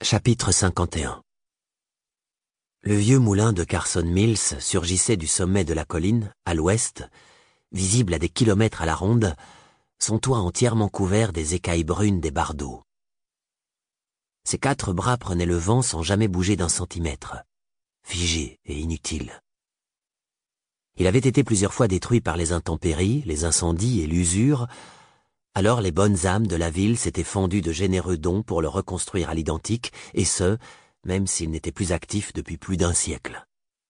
Chapitre 51. Le vieux moulin de Carson Mills surgissait du sommet de la colline, à l'ouest, visible à des kilomètres à la ronde, son toit entièrement couvert des écailles brunes des bardeaux. Ses 4 bras prenaient le vent sans jamais bouger d'un centimètre, figés et inutiles. Il avait été plusieurs fois détruit par les intempéries, les incendies et l'usure. Alors les bonnes âmes de la ville s'étaient fendues de généreux dons pour le reconstruire à l'identique, et ce, même s'il n'était plus actif depuis plus d'1 siècle.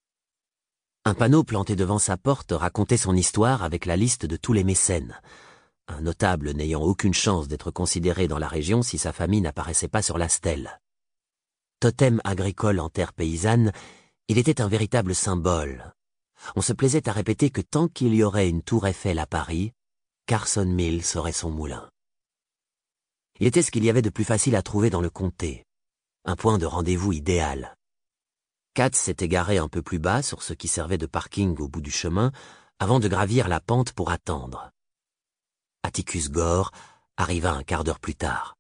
Un panneau planté devant sa porte racontait son histoire avec la liste de tous les mécènes, un notable n'ayant aucune chance d'être considéré dans la région si sa famille n'apparaissait pas sur la stèle. Totem agricole en terre paysanne, il était un véritable symbole. On se plaisait à répéter que tant qu'il y aurait une tour Eiffel à Paris, Carson Mills serait son moulin. Il était ce qu'il y avait de plus facile à trouver dans le comté, un point de rendez-vous idéal. Kat s'était garé un peu plus bas sur ce qui servait de parking au bout du chemin, avant de gravir la pente pour attendre. Atticus Gore arriva un quart d'heure plus tard.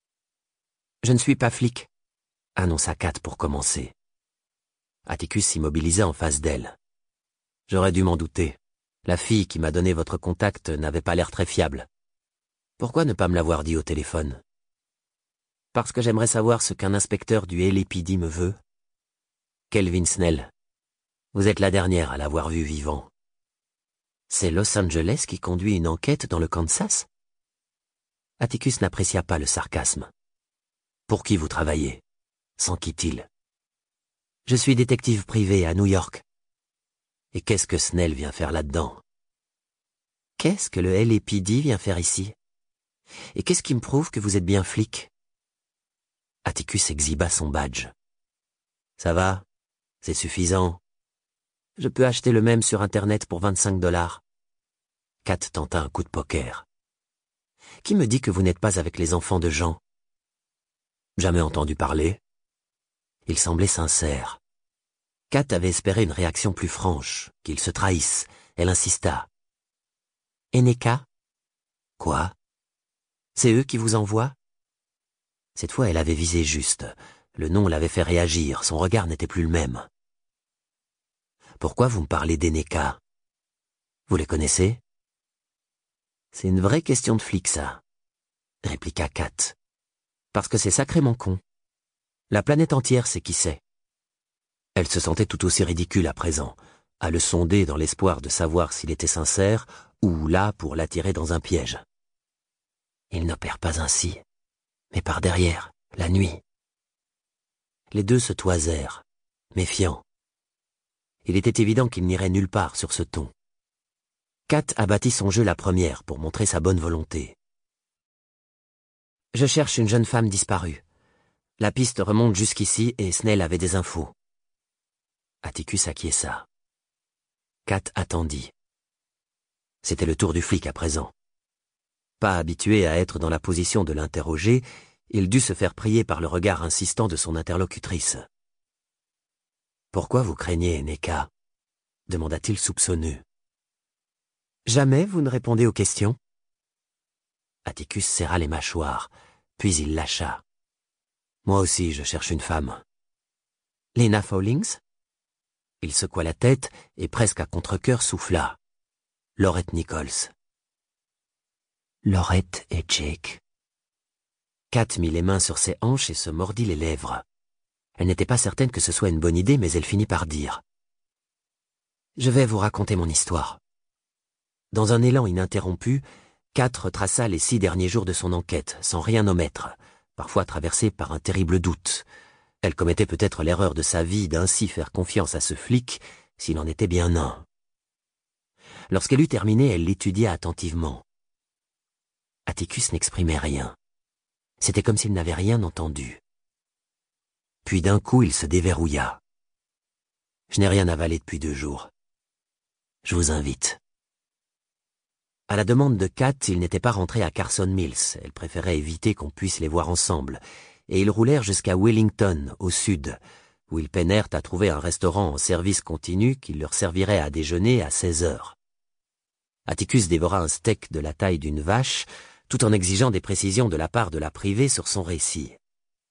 « Je ne suis pas flic », annonça Kat pour commencer. Atticus s'immobilisait en face d'elle. « J'aurais dû m'en douter. La fille qui m'a donné votre contact n'avait pas l'air très fiable. Pourquoi ne pas me l'avoir dit au téléphone ? Parce que j'aimerais savoir ce qu'un inspecteur du LAPD me veut. Kelvin Snell, vous êtes la dernière à l'avoir vu vivant. C'est Los Angeles qui conduit une enquête dans le Kansas ? Atticus n'apprécia pas le sarcasme. Pour qui vous travaillez ? S'enquit-il. Je suis détective privé à New York. Et qu'est-ce que Snell vient faire là-dedans ? Qu'est-ce que le LAPD vient faire ici ? Et qu'est-ce qui me prouve que vous êtes bien flic ? Atticus exhiba son badge. Ça va ? C'est suffisant. Je peux acheter le même sur Internet pour $25. Kat tenta un coup de poker. Qui me dit que vous n'êtes pas avec les enfants de Jean ? Jamais entendu parler. Il semblait sincère. Kat avait espéré une réaction plus franche, qu'il se trahisse. Elle insista. Eneka ? Quoi ? C'est eux qui vous envoient ? Cette fois, elle avait visé juste. Le nom l'avait fait réagir, son regard n'était plus le même. Pourquoi vous me parlez d'Eneka ? Vous les connaissez ? C'est une vraie question de flic, ça, répliqua Kat. Parce que c'est sacrément con. La planète entière sait qui c'est. Elle se sentait tout aussi ridicule à présent, à le sonder dans l'espoir de savoir s'il était sincère ou là pour l'attirer dans un piège. Il n'opère pas ainsi, mais par derrière, la nuit. Les deux se toisèrent, méfiants. Il était évident qu'il n'irait nulle part sur ce ton. Kat abattit son jeu la première pour montrer sa bonne volonté. Je cherche une jeune femme disparue. La piste remonte jusqu'ici et Snell avait des infos. Atticus acquiesça. Kat attendit. C'était le tour du flic à présent. Pas habitué à être dans la position de l'interroger, il dut se faire prier par le regard insistant de son interlocutrice. « Pourquoi vous craignez Eneka ?» demanda-t-il soupçonneux. « Jamais vous ne répondez aux questions ?» Atticus serra les mâchoires, puis il lâcha. « Moi aussi, je cherche une femme. »« Lena Fowlings ?» Il secoua la tête et presque à contre-cœur souffla. « Laurette Nichols. » Laurette et Jake. Kat mit les mains sur ses hanches et se mordit les lèvres. Elle n'était pas certaine que ce soit une bonne idée, mais elle finit par dire. « Je vais vous raconter mon histoire. » Dans un élan ininterrompu, Kat retraça les 6 derniers jours de son enquête, sans rien omettre, parfois traversée par un terrible doute. Elle commettait peut-être l'erreur de sa vie d'ainsi faire confiance à ce flic, s'il en était bien un. Lorsqu'elle eut terminé, elle l'étudia attentivement. Atticus n'exprimait rien. C'était comme s'il n'avait rien entendu. Puis d'un coup, il se déverrouilla. « Je n'ai rien avalé depuis 2 jours. Je vous invite. » À la demande de Kat, il n'était pas rentré à Carson Mills. Elle préférait éviter qu'on puisse les voir ensemble. Et ils roulèrent jusqu'à Wellington, au sud, où ils peinèrent à trouver un restaurant en service continu qui leur servirait à déjeuner à 16 heures. Atticus dévora un steak de la taille d'une vache, tout en exigeant des précisions de la part de la privée sur son récit.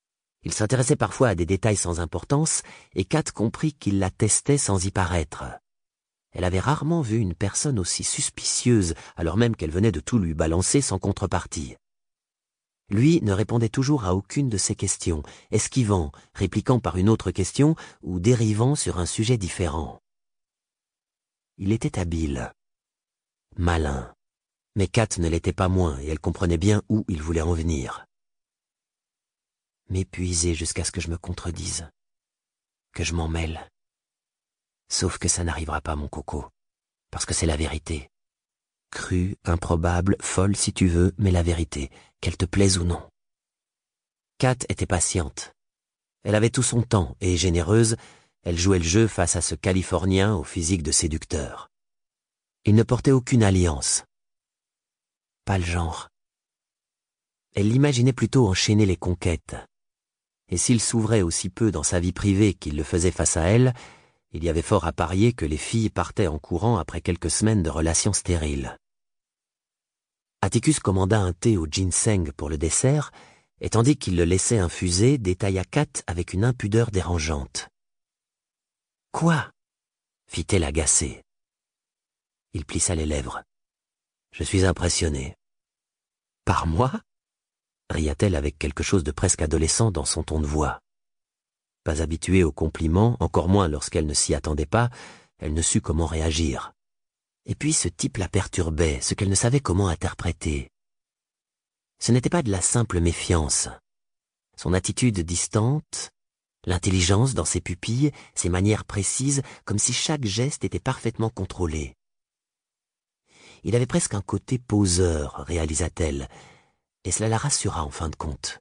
Il s'intéressait parfois à des détails sans importance, et Kat comprit qu'il la testait sans y paraître. Elle avait rarement vu une personne aussi suspicieuse, alors même qu'elle venait de tout lui balancer sans contrepartie. Lui ne répondait toujours à aucune de ses questions, esquivant, répliquant par une autre question ou dérivant sur un sujet différent. Il était habile, malin, mais Kat ne l'était pas moins et elle comprenait bien où il voulait en venir. M'épuiser jusqu'à ce que je me contredise, que je m'en mêle. Sauf que ça n'arrivera pas, mon coco, parce que c'est la vérité. Crue, improbable, folle si tu veux, mais la vérité, qu'elle te plaise ou non. Kat était patiente. Elle avait tout son temps, et généreuse, elle jouait le jeu face à ce Californien au physique de séducteur. Il ne portait aucune alliance. Pas le genre. Elle l'imaginait plutôt enchaîner les conquêtes. Et s'il s'ouvrait aussi peu dans sa vie privée qu'il le faisait face à elle, il y avait fort à parier que les filles partaient en courant après quelques semaines de relations stériles. Atticus commanda un thé au ginseng pour le dessert, et tandis qu'il le laissait infuser, détailla Kat avec une impudeur dérangeante. « Quoi » fit-elle agacée. Il plissa les lèvres. « Je suis impressionné. »« Par moi » ria-t-elle avec quelque chose de presque adolescent dans son ton de voix. Pas habituée aux compliments, encore moins lorsqu'elle ne s'y attendait pas, elle ne sut comment réagir. Et puis ce type la perturbait, ce qu'elle ne savait comment interpréter. Ce n'était pas de la simple méfiance. Son attitude distante, l'intelligence dans ses pupilles, ses manières précises, comme si chaque geste était parfaitement contrôlé. Il avait presque un côté poseur, réalisa-t-elle, et cela la rassura en fin de compte.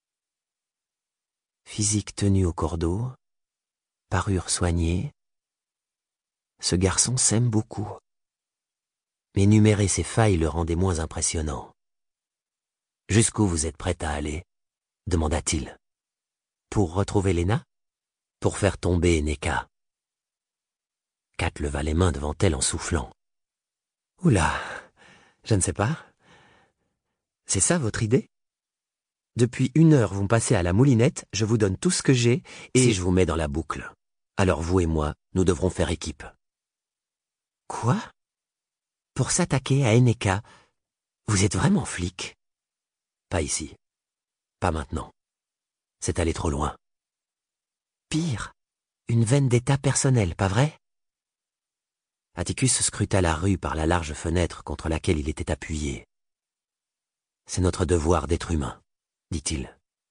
Physique tenue au cordeau, parure soignée. Ce garçon s'aime beaucoup. Mais énumérer ses failles le rendait moins impressionnant. « Jusqu'où vous êtes prête à aller ?» demanda-t-il. « Pour retrouver Lena ? Pour faire tomber Eneka ?» Kat leva les mains devant elle en soufflant. « Oula, je ne sais pas. C'est ça votre idée ? Depuis 1 heure, vous me passez à la moulinette, je vous donne tout ce que j'ai, et si je vous mets dans la boucle, alors vous et moi, nous devrons faire équipe. » Quoi ? Pour s'attaquer à Eneka, vous êtes vraiment flic ? Pas ici. Pas maintenant. C'est allé trop loin. Pire, une vendetta personnelle, pas vrai ? Atticus scruta la rue par la large fenêtre contre laquelle il était appuyé. C'est notre devoir d'être humain, dit-il.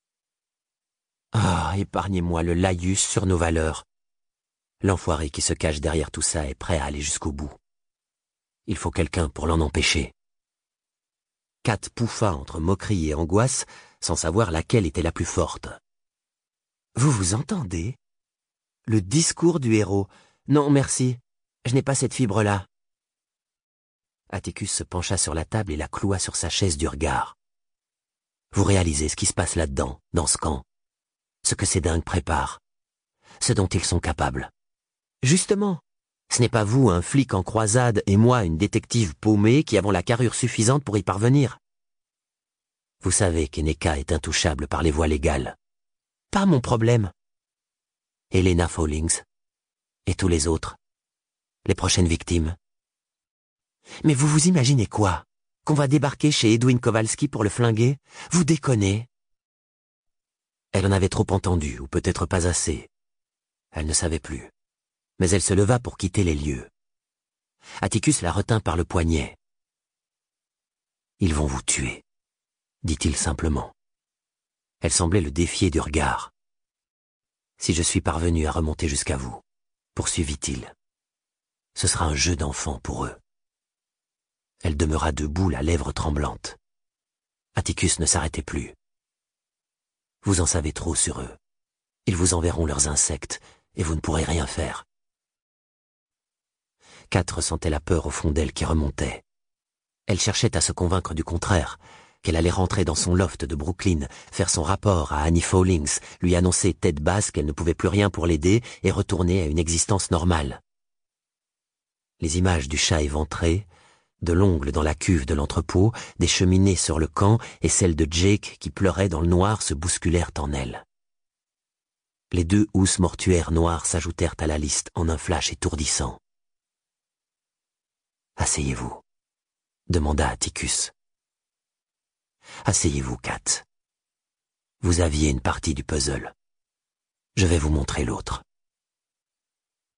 Ah, épargnez-moi le laïus sur nos valeurs. L'enfoiré qui se cache derrière tout ça est prêt à aller jusqu'au bout. Il faut quelqu'un pour l'en empêcher. Kat pouffa entre moquerie et angoisse, sans savoir laquelle était la plus forte. Vous vous entendez ? Le discours du héros. Non, merci, je n'ai pas cette fibre-là. Atticus se pencha sur la table et la cloua sur sa chaise du regard. Vous réalisez ce qui se passe là-dedans, dans ce camp, ce que ces dingues préparent, ce dont ils sont capables. Justement, ce n'est pas vous, un flic en croisade, et moi, une détective paumée, qui avons la carrure suffisante pour y parvenir. Vous savez qu'Eneka est intouchable par les voies légales. Pas mon problème. Helena Fawlings. Et tous les autres. Les prochaines victimes. Mais vous vous imaginez quoi ? Qu'on va débarquer chez Edwin Kowalski pour le flinguer ? Vous déconnez. Elle en avait trop entendu, ou peut-être pas assez. Elle ne savait plus. Mais elle se leva pour quitter les lieux. Atticus la retint par le poignet. « Ils vont vous tuer », dit-il simplement. Elle semblait le défier du regard. « Si je suis parvenu à remonter jusqu'à vous, » poursuivit-il, « ce sera un jeu d'enfant pour eux. » Elle demeura debout, la lèvre tremblante. Atticus ne s'arrêtait plus. « Vous en savez trop sur eux. Ils vous enverront leurs insectes, et vous ne pourrez rien faire. » Kat ressentait la peur au fond d'elle qui remontait. Elle cherchait à se convaincre du contraire, qu'elle allait rentrer dans son loft de Brooklyn, faire son rapport à Annie Fawlings, lui annoncer tête basse qu'elle ne pouvait plus rien pour l'aider et retourner à une existence normale. Les images du chat éventré, de l'ongle dans la cuve de l'entrepôt, des cheminées sur le camp et celle de Jake qui pleurait dans le noir se bousculèrent en elle. Les 2 housses mortuaires noires s'ajoutèrent à la liste en un flash étourdissant. « Asseyez-vous » demanda Atticus. « Asseyez-vous, Kat. Vous aviez une partie du puzzle. Je vais vous montrer l'autre. »